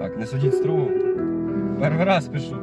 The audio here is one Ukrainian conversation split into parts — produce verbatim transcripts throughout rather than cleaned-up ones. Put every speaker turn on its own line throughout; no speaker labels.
Так, не судіть строго. Перший раз пишу.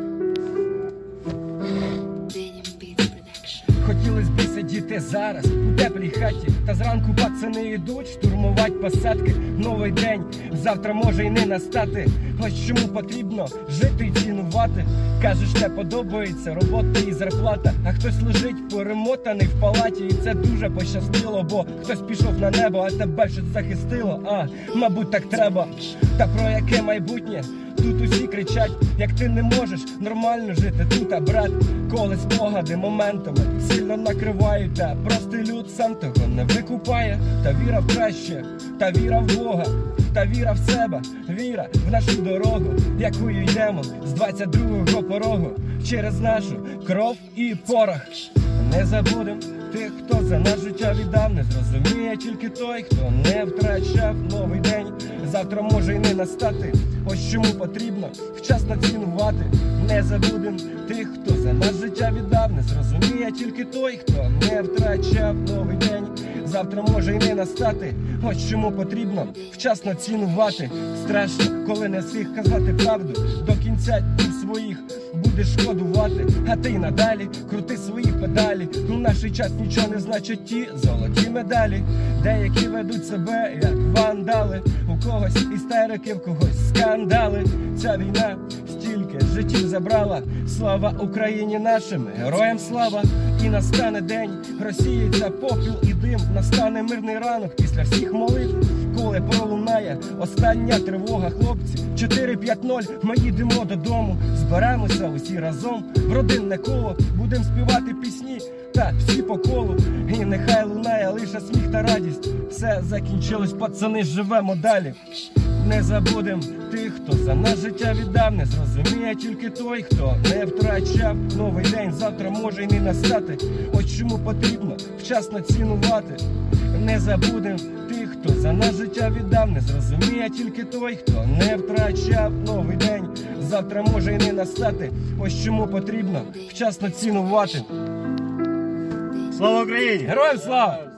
Хотілось би сидіти зараз у теплій хаті, та зранку пацани йдуть штурмувать посадки. Новий день, завтра може й не настати. Ось чому потрібно жити і цінувати. Кажеш, не подобається робота і зарплата, а хтось лежить перемотаний в палаті. І це дуже пощастило, бо хтось пішов на небо, а тебе щось захистило. А, мабуть, так треба. Та про яке майбутнє? Тут усі кричать, як ти не можеш нормально жити тут, а брат, коли спогади моментами сильно накривають, та простий люд сам того не викупає. Та віра в краще, та віра в Бога, та віра в себе, віра в нашу дорогу, якою йдемо з двадцять другого порогу, через нашу кров і порох. Не забудем тих, хто за наше життя віддав, не зрозуміє тільки той, хто не втрачав. Новий день завтра може й не настати. Ось чому потрібно вчасно цінувати. Не забудем тих, хто за нас життя віддав, не зрозуміє тільки той, хто не втрачав. Новий день завтра може й не настати. Ось чому потрібно вчасно цінувати. Страшно, коли не встиг казати правду, до кінця днів своїх будеш шкодувати. А ти й надалі крути свої педалі. У наш час нічого не значать ті золоті медалі. Деякі ведуть себе як вандали, у когось істерики, в когось скандали. Ця війна стільки життів забрала. Слава Україні нашим героям слава. І настане день, розсіється попіл і дим. Настане мирний ранок після всіх молитв, коли пролунає остання тривога. Хлопці, чотири п'ять нуль, ми їдемо додому. Зберемося усі разом в родинне коло, будем співати пісні та всі по колу. І нехай лунає лише сміх та радість. Все закінчилось, пацани, живемо далі. Не забудем тих, хто за нас життя віддав, не зрозуміє тільки той, хто не втрачав. Новий день завтра може й не настати. Ось чому потрібно вчасно цінувати. Не забудем тих, хто за нас життя віддав, не зрозуміє тільки той, хто не втрачав. Новий день завтра може й не настати. Ось чому потрібно вчасно цінувати.
Слава Україні!
Героям слава!